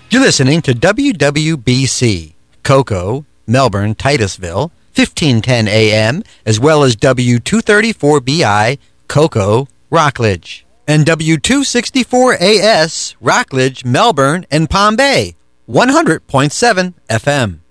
You're listening to WWBC, Cocoa, Melbourne, Titusville, 1510 AM, as well as W234BI, Cocoa, Rockledge, and W264AS, Rockledge, Melbourne, and Palm Bay, 100.7 FM.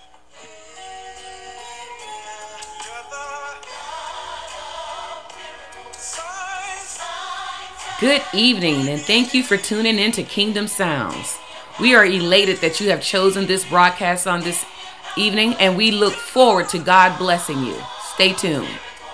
Good evening, and thank you for tuning in to Kingdom Sounds. We are elated that you have chosen this broadcast on this evening, and we look forward to God blessing you. Stay tuned.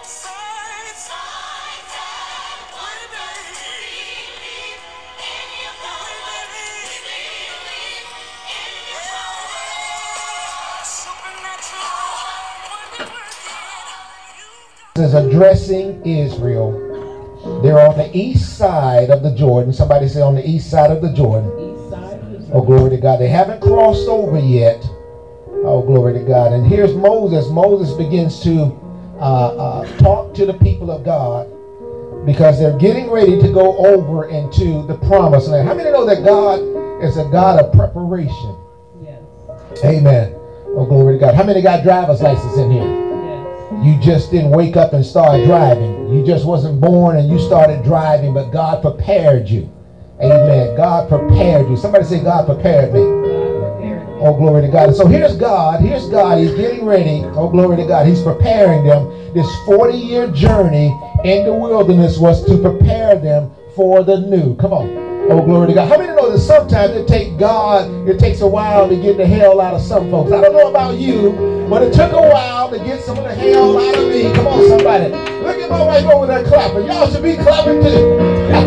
Is addressing Israel. They're on the east side of the Jordan. Somebody say on the east side of the Jordan. Oh, glory to God. They haven't crossed over yet. Oh, glory to God. And here's Moses. Moses begins to talk to the people of God because they're getting ready to go over into the promised land. How many know that God is a God of preparation? Yes. Amen. Oh, glory to God. How many got driver's license in here? You just didn't wake up and start driving. You just wasn't born and you started driving, but God prepared you. Amen. God prepared you. Somebody say, God prepared me. Oh, glory to God. And so here's God. Here's God. He's getting ready. Oh, glory to God. He's preparing them. This 40-year journey in the wilderness was to prepare them for the new. Come on. Oh, glory to God. How many know that sometimes it takes a while to get the hell out of some folks? I don't know about you, but it took a while to get some of the hell out of me. Come on, somebody. Look at my wife over there clapping. Y'all should be clapping too.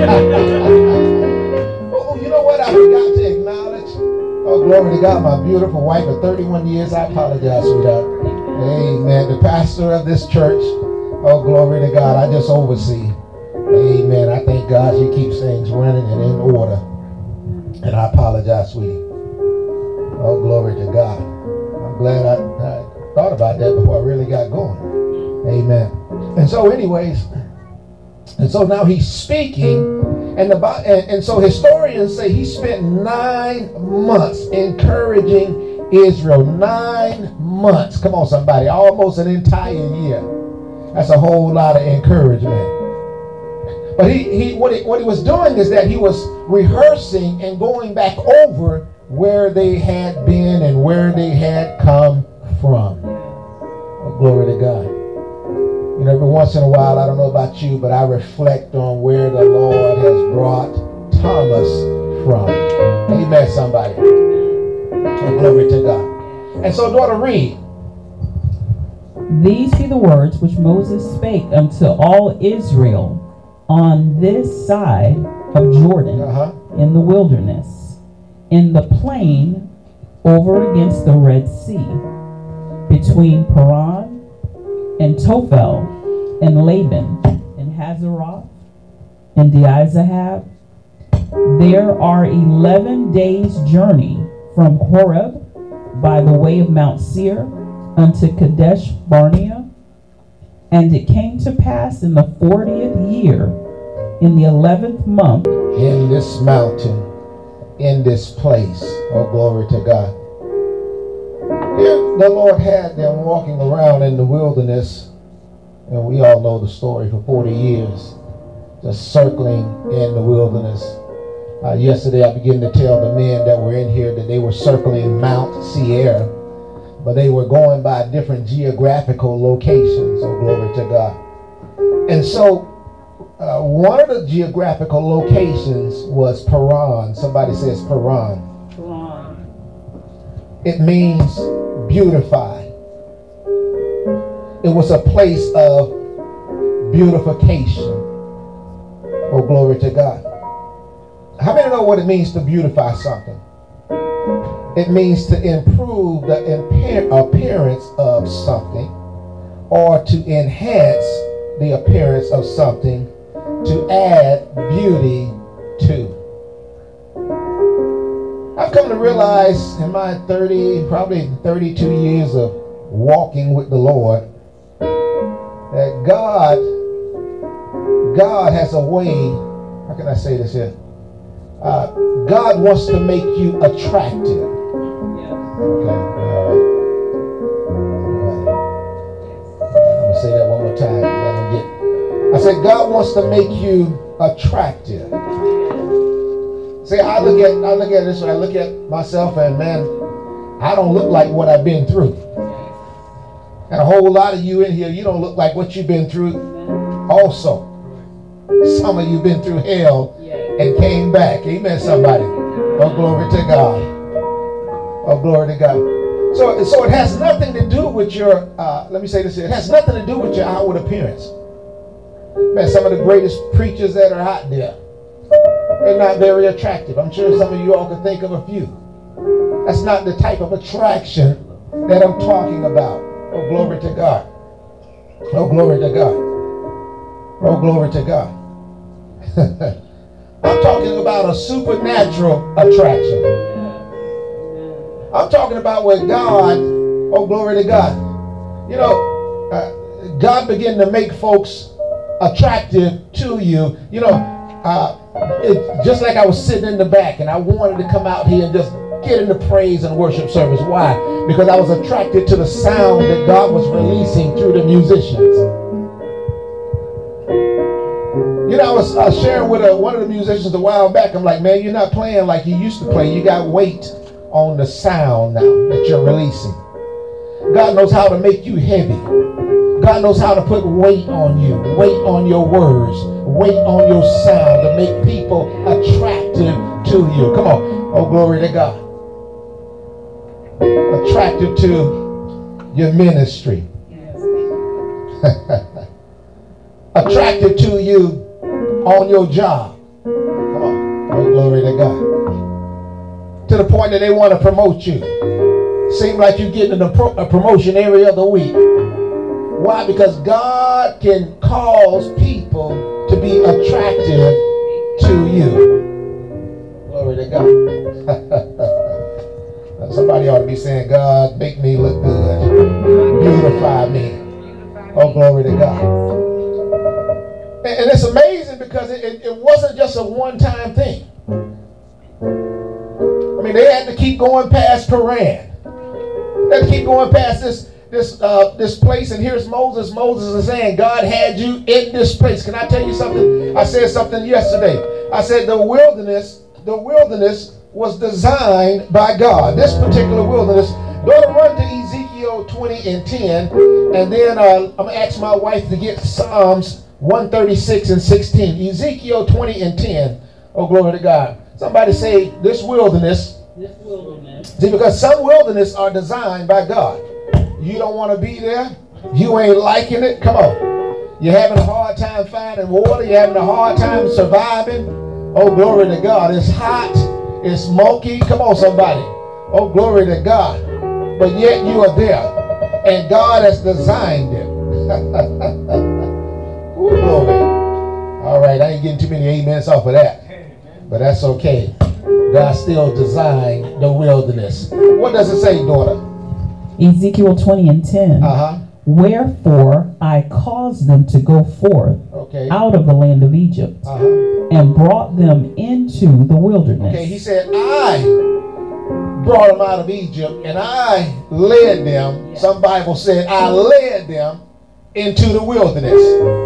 Oh, you know what I forgot to acknowledge? Oh, glory to God, my beautiful wife of 31 years. I apologize, sweetheart. Amen. The pastor of this church. Oh, glory to God. I just oversee. Amen. I thank God she keeps things running and in order. And I apologize, sweetie. Oh, glory to God. I'm glad I thought about that before I really got going. Amen. And so anyways, and so now he's speaking, and so historians say he spent 9 months encouraging Israel. 9 months. Come on, somebody. Almost an entire year. That's a whole lot of encouragement. But what he was doing is that he was rehearsing and going back over where they had been and where they had come from. Oh, glory to God. You know, every once in a while, I don't know about you, but I reflect on where the Lord has brought Thomas from. Amen, somebody. Oh, glory to God. And so, daughter, read. These be the words which Moses spake unto all Israel on this side of Jordan, in the wilderness, in the plain over against the Red Sea, between Paran and Tophel and Laban and Hazeroth and Diazahab. There are 11 days' journey from Horeb by the way of Mount Seir unto Kadesh Barnea. And it came to pass in the 40th year, in the 11th month, in this mountain, in this place. Oh, glory to God. Here the Lord had them walking around in the wilderness, and we all know the story, for 40 years, just circling in the wilderness. Yesterday I began to tell the men that were in here that they were circling Mount Seir, but they were going by different geographical locations. Oh, glory to God. And so one of the geographical locations was Paran. Somebody says Paran. Paran. It means beautified. It was a place of beautification. Oh, glory to God. How many know what it means to beautify something? It means to improve the appearance of something, or to enhance the appearance of something, to add beauty to. I've come to realize in my probably 32 years of walking with the Lord, that God has a way, how can I say this here? God wants to make you attractive. Okay, all right. I'm going to say that one more time. I said God wants to make you attractive. See, I look at it this way. I look at myself and, man, I don't look like what I've been through. And a whole lot of you in here, you don't look like what you've been through also. Some of you been through hell and came back. Amen, somebody. Oh, glory to God. Oh, glory to God. So it has nothing to do with your, let me say this here. It has nothing to do with your outward appearance. Man, some of the greatest preachers that are out there, they're not very attractive. I'm sure some of you all can think of a few. That's not the type of attraction that I'm talking about. Oh, glory to God. Oh, glory to God. Oh, glory to God. I'm talking about a supernatural attraction. I'm talking about where God, oh, glory to God. You know, God began to make folks attractive to you. You know, just like I was sitting in the back and I wanted to come out here and just get into praise and worship service. Why? Because I was attracted to the sound that God was releasing through the musicians. You know, I was sharing with one of the musicians a while back. I'm like, man, you're not playing like you used to play. You got weight on the sound now that you're releasing. God knows how to make you heavy. God knows how to put weight on you, weight on your words, weight on your sound to make people attractive to you. Come on. Oh, glory to God. Attractive to your ministry. Attractive to you on your job. Come on. Oh, glory to God. To the point that they want to promote you. Seem like you're getting a promotion every other week. Why? Because God can cause people to be attractive to you. Glory to God. Somebody ought to be saying, God, make me look good. Beautify me. Oh, glory to God. And it's amazing because it wasn't just a one-time thing. I mean, they had to keep going past Paran. They had to keep going past this place, and here's Moses. Moses is saying, God had you in this place. Can I tell you something? I said something yesterday. I said the wilderness was designed by God. This particular wilderness. Go to run to Ezekiel 20 and 10, and then I'm going to ask my wife to get Psalms 136 and 16. Ezekiel 20 and 10. Oh, glory to God. Somebody say, this wilderness. See, because some wilderness are designed by God. You don't want to be there. You ain't liking it. Come on. You're having a hard time finding water. You're having a hard time surviving. Oh, glory to God. It's hot. It's smoky. Come on, somebody. Oh, glory to God. But yet you are there. And God has designed it. Ooh, glory. All right, I ain't getting too many amens off of that. But that's okay. God still designed the wilderness. What does it say, daughter? Ezekiel 20 and 10. Wherefore I caused them to go forth out of the land of Egypt and brought them into the wilderness. Okay, he said, I brought them out of Egypt and I led them. Some Bible said, I led them into the wilderness.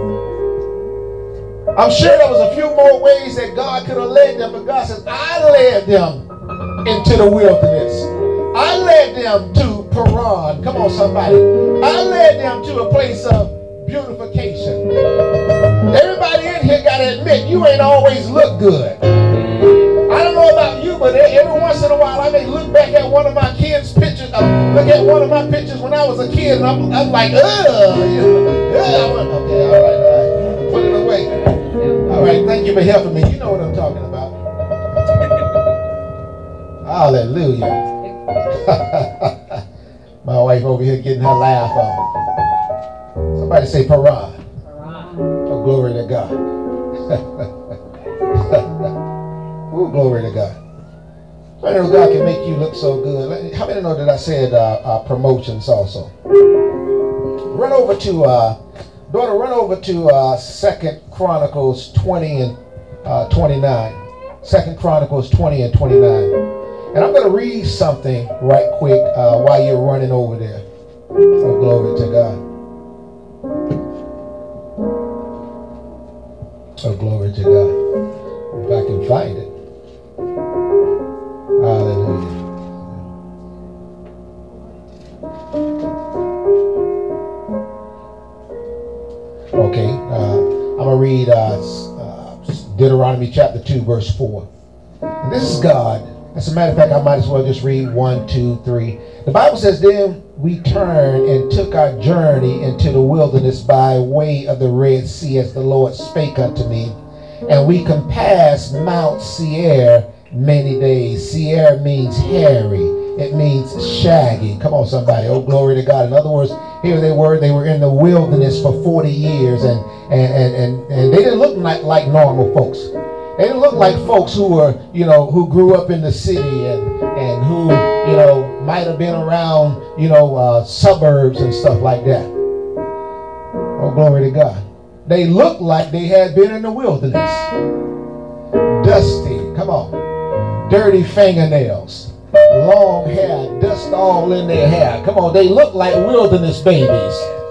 I'm sure there was a few more ways that God could have led them, but God says, I led them into the wilderness. I led them to Paran. Come on, somebody. I led them to a place of beautification. Everybody in here got to admit, you ain't always look good. I don't know about you, but every once in a while I may look back at one of my kids' pictures. Look at one of my pictures when I was a kid, and I'm like, ugh. Okay, all right. Put it away. All right, thank you for helping me. You know what I'm talking about. Hallelujah. My wife over here getting her laugh on. Somebody say Paran. Oh, glory to God. Oh, glory to God. I know God can make you look so good. How many know that I said promotions also? Run over to, daughter, run over to 2 Chronicles 20 and 29. 2 Chronicles 20 and 29. And I'm going to read something right quick while you're running over there. Oh, glory to God. Oh, glory to God. If I can find it. Hallelujah. Okay, I'm going to read Deuteronomy chapter 2, verse 4. And this is God. As a matter of fact, I might as well just read 1, 2, 3. The Bible says, then we turned and took our journey into the wilderness by way of the Red Sea, as the Lord spake unto me. And we compassed Mount Seir many days. Seir means hairy. It means shaggy. Come on, somebody. Oh, glory to God. In other words, here they were in the wilderness for 40 years, and they didn't look like normal folks. They didn't look like folks who were, who grew up in the city and who, might have been around, suburbs and stuff like that. Oh, glory to God. They looked like they had been in the wilderness. Dusty. Come on. Dirty fingernails. Long hair, dust all in their hair. Come on, they look like wilderness babies.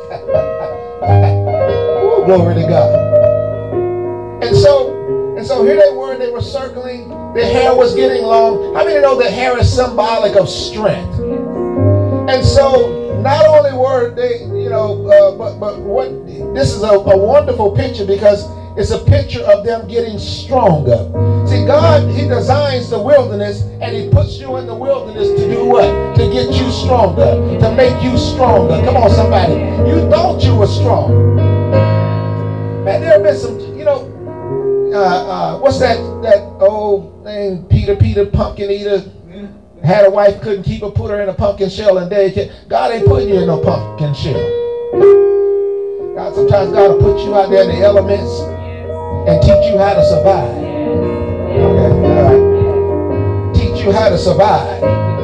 Ooh, glory to God. And so here they were circling. Their hair was getting long. How many know that hair is symbolic of strength? And so not only were they, but what this is a wonderful picture, because it's a picture of them getting stronger. See, God, He designs the wilderness, and He puts you in the wilderness to do what? To get you stronger, to make you stronger. Come on, somebody. You thought you were strong. Man, there have been some, what's that old thing, Peter Pumpkin Eater? Had a wife, couldn't keep her, put her in a pumpkin shell, and God ain't putting you in no pumpkin shell. Sometimes God will put you out there in the elements and teach you how to survive. Okay. Teach you how to survive.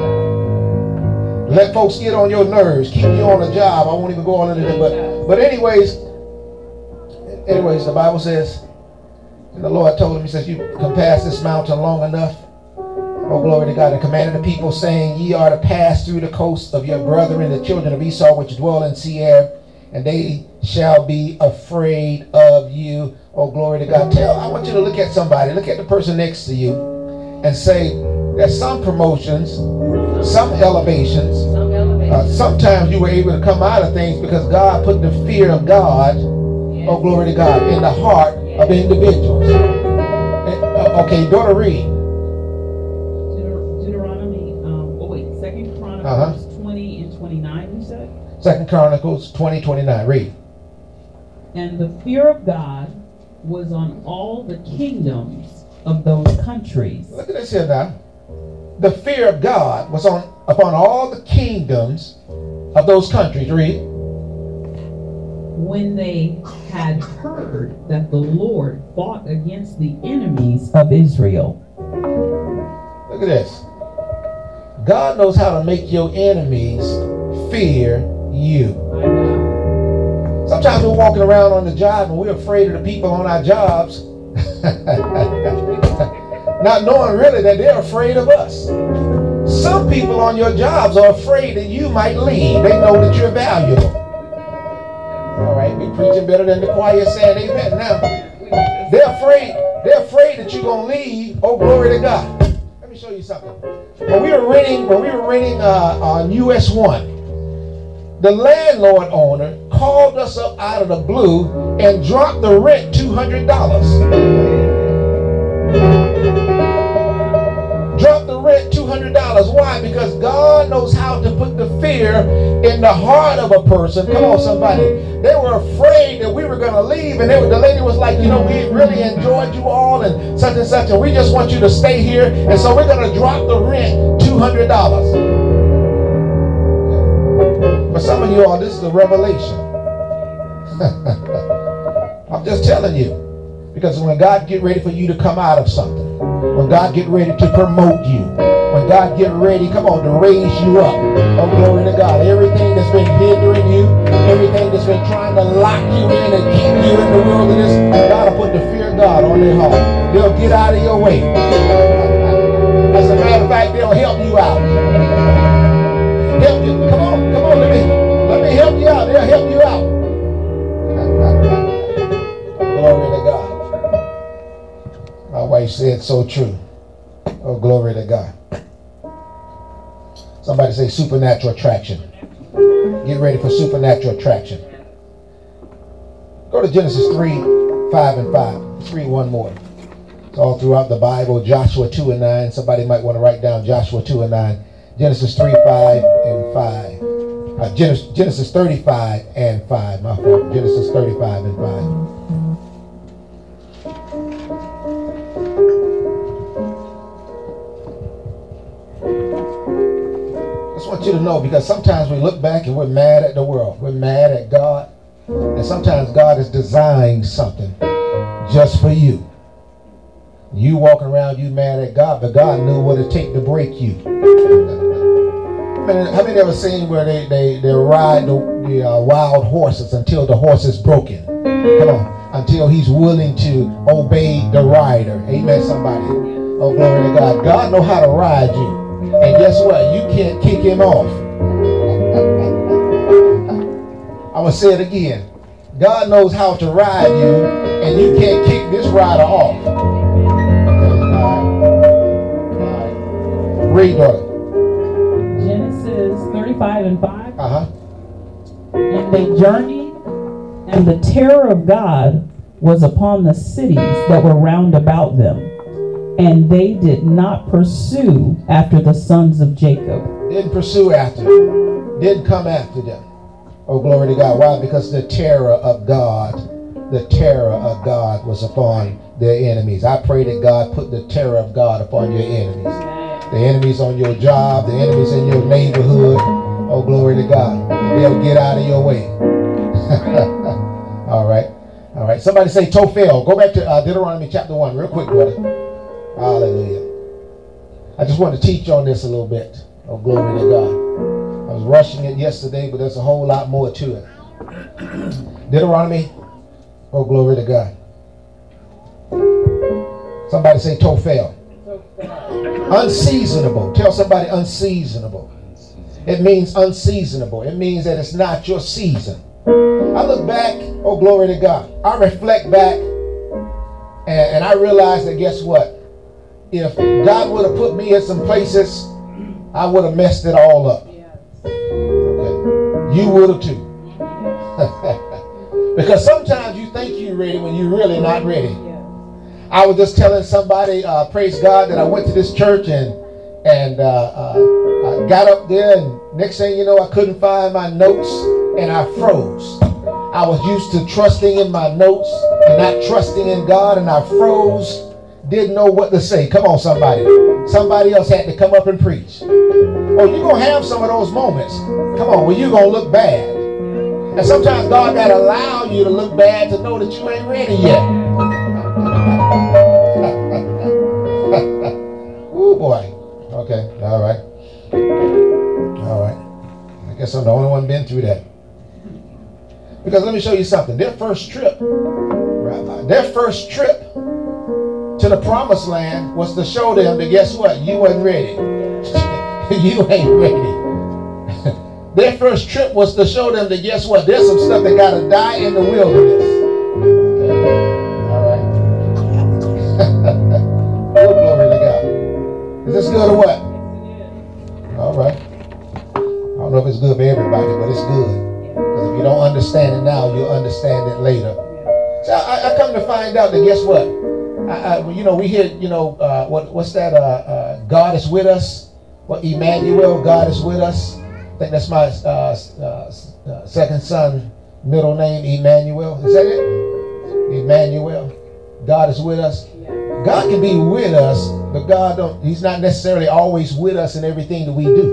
Let folks get on your nerves, keep you on a job. I won't even go on into that, but anyways, the Bible says, and the Lord told him, He says, you can pass this mountain long enough. Oh, glory to God. And commanded the people, saying, ye are to pass through the coast of your brethren, the children of Esau, which dwell in Seir, and they shall be afraid of you. Oh, glory to God. I want you to look at somebody. Look at the person next to you and say, there's some promotions, some elevations. Sometimes you were able to come out of things because God put the fear of God, oh, glory to God, in the heart of individuals. Okay, daughter, read. Deuteronomy, 2 Chronicles 20 and 29, you said? 2 Chronicles 20, 29. Read. And the fear of God was on all the kingdoms of those countries. Look at this here now. The fear of God was upon all the kingdoms of those countries. Read. When they had heard that the Lord fought against the enemies of Israel. Look at this. God knows how to make your enemies fear you. Sometimes we're walking around on the job and we're afraid of the people on our jobs, not knowing really that they're afraid of us. Some people on your jobs are afraid that you might leave. They know that you're valuable. All right, we're preaching better than the choir saying amen now. They're afraid that you're going to leave. Oh, glory to God. Let me show you something. When we were renting on US 1, the landlord owner called us up out of the blue and dropped the rent $200. Dropped the rent $200. Why? Because God knows how to put the fear in the heart of a person. Come on, somebody. They were afraid that we were going to leave, and the lady was like, we really enjoyed you all and such, and we just want you to stay here, and so we're going to drop the rent $200. For some of you all, this is a revelation. I'm just telling you. Because when God get ready for you to come out of something, when God get ready to promote you, when when God get ready, come on, to raise you up. Oh, glory to God. Everything that's been hindering you, everything that's been trying to lock you in and keep you in the wilderness, God will put the fear of God on their heart. They'll get out of your way. As a matter of fact, they'll help you out. Help you. Come on, let me help you out. They'll help you out. Glory to God. My wife said so true. Oh, glory to God. Somebody say supernatural attraction. Get ready for supernatural attraction. Go to Genesis 3:5 and 5. Let's read one more. It's all throughout the Bible. Joshua 2 and 9. Somebody might want to write down Joshua 2 and 9. Genesis 3:5 and 5. Genesis 35 and 5. My fault. Genesis 35 and 5. I just want you to know, because sometimes we look back and we're mad at the world. We're mad at God. And sometimes God has designed something just for you. You walking around, you mad at God, but God knew what it take to break you. How many ever seen where they ride the wild horses until the horse is broken? Come on. Until he's willing to obey the rider. Amen, somebody. Oh, glory to God. God know how to ride you. And guess what? You can't kick him off. I'm going to say it again. God knows how to ride you, and you can't kick this rider off. Read, daughter. Genesis 35 and 5. And they journeyed, and the terror of God was upon the cities that were round about them. And they did not pursue after the sons of Jacob. Didn't pursue after them. Didn't come after them. Oh, glory to God. Why? Because the terror of God was upon their enemies. I pray that God put the terror of God upon your enemies. The enemies on your job, the enemies in your neighborhood. Oh, glory to God. They'll get out of your way. All right. Somebody say Tophel. Go back to Deuteronomy chapter 1 real quick, brother. Hallelujah. I just want to teach on this a little bit. Oh, glory to God. I was rushing it yesterday, but there's a whole lot more to it. Deuteronomy. Oh, glory to God. Somebody say Tophel. Unseasonable. Tell somebody unseasonable. It means unseasonable. It means that it's not your season. I look back. Oh, glory to God. I reflect back, and I realize that guess what? If God would have put me in some places, I would have messed it all up. Okay. You would have too. Because sometimes you think you're ready when you're really not ready. I was just telling somebody, praise God, that I went to this church and I got up there, and next thing you know, I couldn't find my notes and I froze. I was used to trusting in my notes and not trusting in God, and I froze. Didn't know what to say. Come on, somebody. Somebody else had to come up and preach. Oh, you're going to have some of those moments. Come on, well, you're going to look bad. And sometimes God got to allow you to look bad to know that you ain't ready yet. Ooh, boy. Okay, all right. I guess I'm the only one been through that. Because let me show you something. Their first trip to the promised land was to show them that guess what? You wasn't ready. You ain't ready. Their first trip was to show them that guess what? There's some stuff that got to die in the wilderness. Okay. All right. Oh, glory to God. Is this good or what? All right. I don't know if it's good for everybody, but it's good. Because if you don't understand it now, you'll understand it later. So I come to find out that guess what? We hear, what's that? God is with us. What, Emmanuel, God is with us. I think that's my second son, middle name, Emmanuel. Is that it? Emmanuel. God is with us. God can be with us, but He's not necessarily always with us in everything that we do.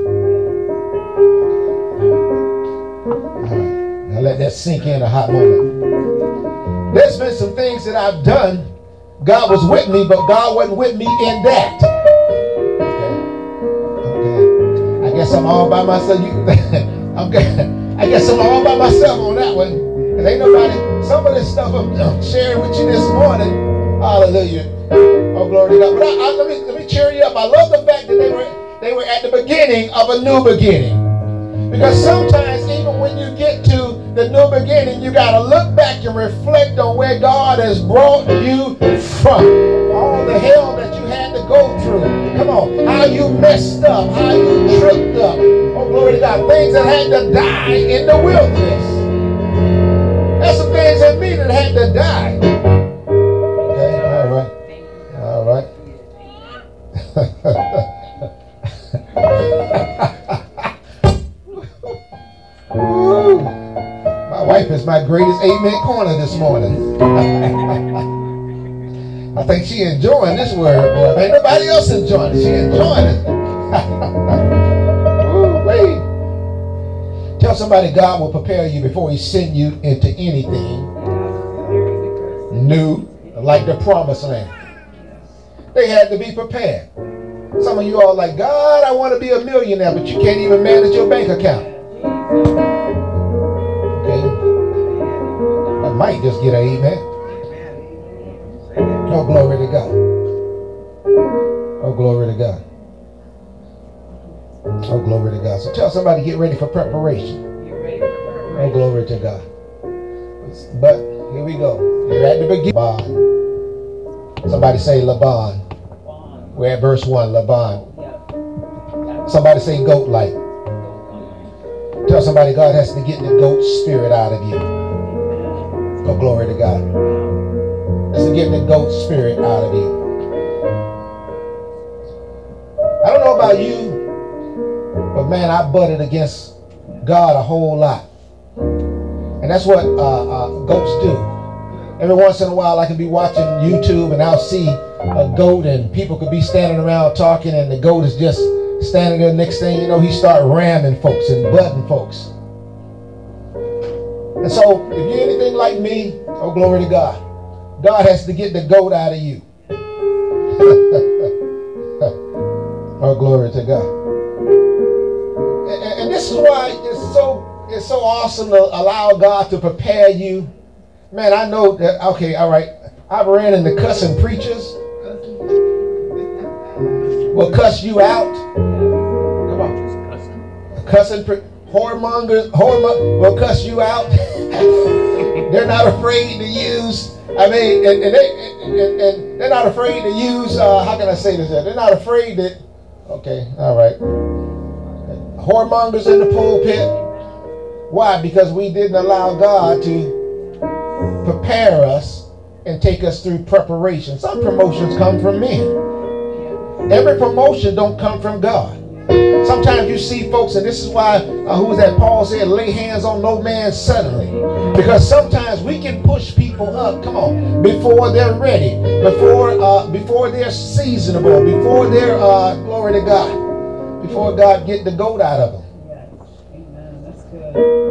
Now let that sink in a hot moment. There's been some things that I've done. God was with me, but God wasn't with me in that. Okay. guess I'm all by myself. I guess I'm all by myself on that one. Cause ain't nobody. Some of this stuff I'm sharing with you this morning. Hallelujah. Oh, glory to God. But let me cheer you up. I love the fact that they were at the beginning of a new beginning. Because sometimes even when you get to the new beginning, you got to look back and reflect on where God has brought you from. All the hell that you had to go through. Come on. How you messed up. How you tripped up. Oh, glory to God. Things that had to die in the wilderness. There's some things in me that had to die. Okay, all right. All right. Ooh, my wife is my greatest amen corner this morning. I think she enjoying this word, boy. Ain't nobody else enjoying it. She enjoying it. Ooh, wait. Tell somebody God will prepare you before he send you into anything new, like the promised land. They had to be prepared. Some of you all like, God, I want to be a millionaire, but you can't even manage your bank account. Okay. I might just get an amen. Oh, glory to God. Oh, glory to God. Oh, glory to God. So tell somebody, get ready for preparation. Oh, glory to God. But here we go. You're at the beginning. Laban. Somebody say Laban. We're at verse 1, Laban. Somebody say goat like. Tell somebody God has to get the goat spirit out of you. Oh, glory to God. Has to get the goat spirit out of you. I don't know about you, but man, I butted against God a whole lot. And that's what goats do. Every once in a while I can be watching YouTube and I'll see a goat and people could be standing around talking and the goat is just standing there. Next thing you know, he start ramming folks and butting folks. And so if you're anything like me, oh glory to God, God has to get the goat out of you. Oh glory to God. And this is why it's so awesome to allow God to prepare you. Man, I know that, okay, all right, I've ran into cussing preachers. Will cuss you out. Come on. Cussing whoremongers will cuss you out. They're not afraid to use, I mean, and they're not afraid to use, how can I say this? They're not afraid that, okay, all right. Whoremongers in the pulpit. Why? Because we didn't allow God to prepare us and take us through preparation. Some promotions come from men. Every promotion don't come from God. Sometimes you see folks, and this is why, who was that? Paul said, lay hands on no man suddenly. Because sometimes we can push people up, come on, before they're ready, before they're seasonable, before they're, glory to God, before God get the goat out of them. Amen. That's good.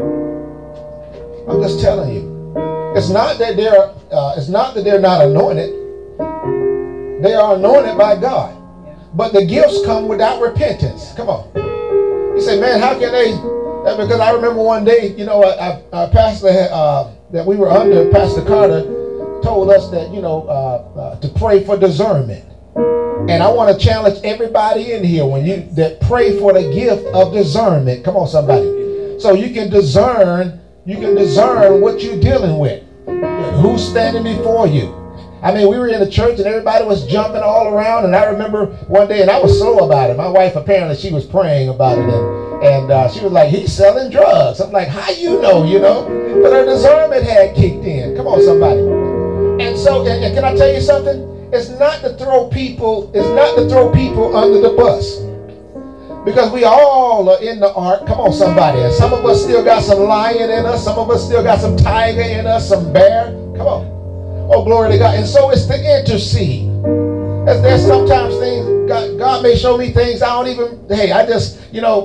I'm just telling you. It's not that they're not anointed. They are anointed by God. But the gifts come without repentance. Come on. You say, man, how can they? Because I remember one day, you know, our pastor that we were under, Pastor Carter, told us that, you know, to pray for discernment. And I want to challenge everybody in here that pray for the gift of discernment. Come on, somebody. So you can discern what you're dealing with. Who's standing before you? I mean, we were in the church and everybody was jumping all around. And I remember one day, and I was slow about it. My wife, apparently, she was praying about it. And she was like, he's selling drugs. I'm like, how you know? But her discernment had kicked in. Come on, somebody. And so, and can I tell you something? It's not to throw people under the bus. Because we all are in the ark. Come on, somebody. And some of us still got some lion in us. Some of us still got some tiger in us, some bear. Come on. Oh, glory to God. And so it's to intercede. As there's sometimes things, God may show me things I don't even, I just, you know,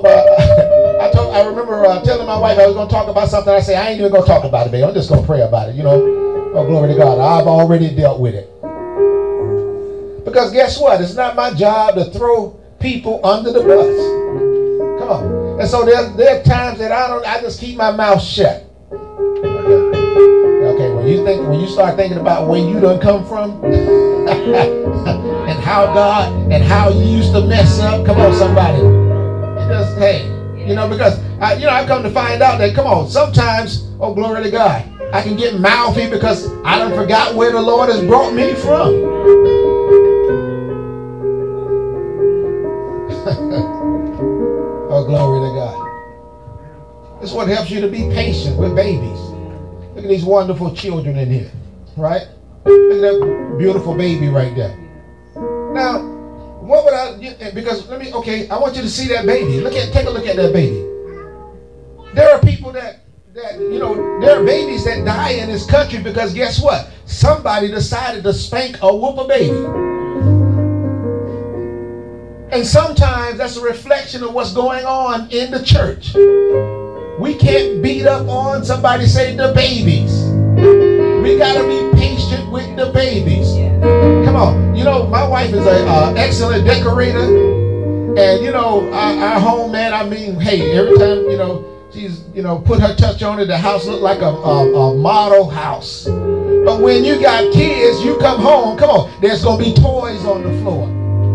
I remember telling my wife I was going to talk about something. I say, I ain't even going to talk about it, babe. I'm just going to pray about it, you know. Oh, glory to God. I've already dealt with it. Because guess what? It's not my job to throw people under the bus. Come on. And so there are times that I just keep my mouth shut. Okay, when you start thinking about where you done come from and how you used to mess up, come on somebody. It just, hey, because I come to find out that, come on, sometimes, oh glory to God, I can get mouthy because I done forgot where the Lord has brought me from. Oh, glory to God. This is what helps you to be patient with babies. Look at these wonderful children in here, right? Look at that beautiful baby right there. Now, what would I, because I want you to see that baby. Take a look at that baby. There are people that there are babies that die in this country because guess what? Somebody decided to spank or whoop a baby. And sometimes that's a reflection of what's going on in the church. We can't beat up on, somebody say, the babies. We got to be patient with the babies. Come on. My wife is an excellent decorator. And, our home, man, hey, every time, she's, put her touch on it, the house look like a model house. But when you got kids, you come home, come on, there's going to be toys on the floor.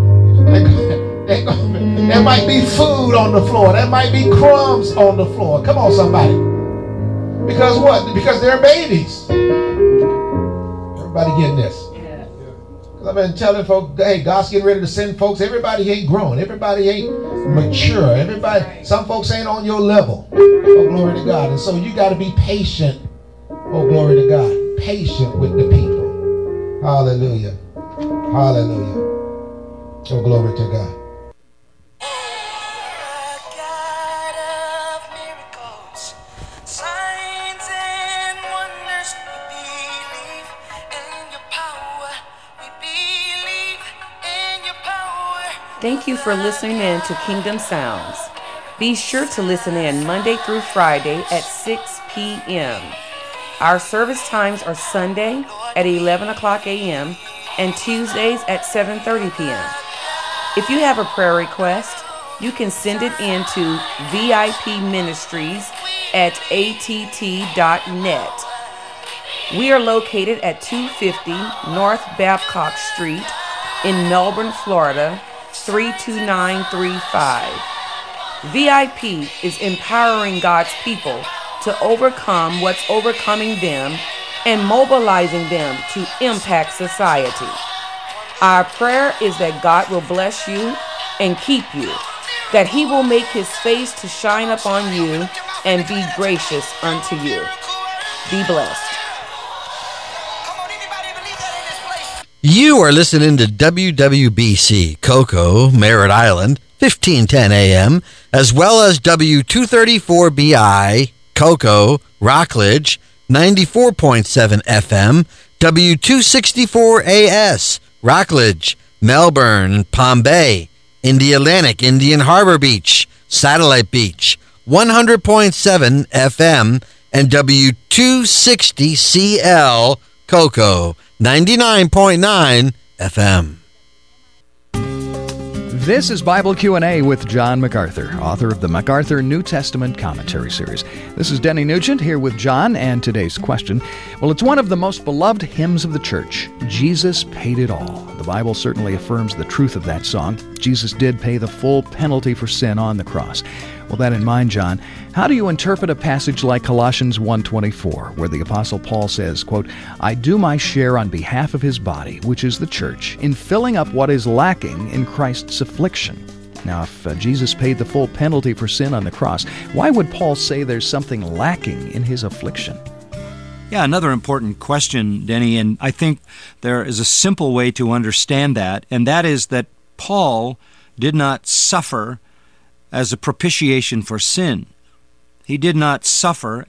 There might be food on the floor. There might be crumbs on the floor. Come on, somebody. Because what? Because they're babies. Everybody getting this? Because I've been telling folks, hey, God's getting ready to send folks. Everybody ain't grown. Everybody ain't mature. Some folks ain't on your level. Oh, glory to God. And so you got to be patient. Oh, glory to God. Patient with the people. Hallelujah. Hallelujah. Oh, glory to God. Thank you for listening in to Kingdom Sounds. Be sure to listen in Monday through Friday at 6 p.m. Our service times are Sunday at 11 o'clock a.m. and Tuesdays at 7:30 p.m. If you have a prayer request, you can send it in to vipministries@att.net. We are located at 250 North Babcock Street in Melbourne, Florida, 32935. VIP is empowering God's people to overcome what's overcoming them and mobilizing them to impact society. Our prayer is that God will bless you and keep you, that He will make His face to shine upon you and be gracious unto you. Be blessed. You are listening to WWBC Cocoa, Merritt Island, 1510 AM, as well as W234BI, Cocoa, Rockledge, 94.7 FM, W264AS, Rockledge, Melbourne, Palm Bay, Indialantic, Indian Harbor Beach, Satellite Beach, 100.7 FM, and W260CL, Cocoa, 99.9 FM. This is Bible Q&A with John MacArthur, author of the MacArthur New Testament Commentary Series. This is Denny Nugent here with John, and today's question, well, it's one of the most beloved hymns of the church. Jesus paid it all. The Bible certainly affirms the truth of that song. Jesus did pay the full penalty for sin on the cross. With that in mind, John, how do you interpret a passage like Colossians 1:24, where the Apostle Paul says, quote, I do my share on behalf of his body, which is the church, in filling up what is lacking in Christ's affliction? Now, if Jesus paid the full penalty for sin on the cross, why would Paul say there's something lacking in his affliction? Yeah, another important question, Denny, and I think there is a simple way to understand that, and that is that Paul did not suffer as a propitiation for sin. He did not suffer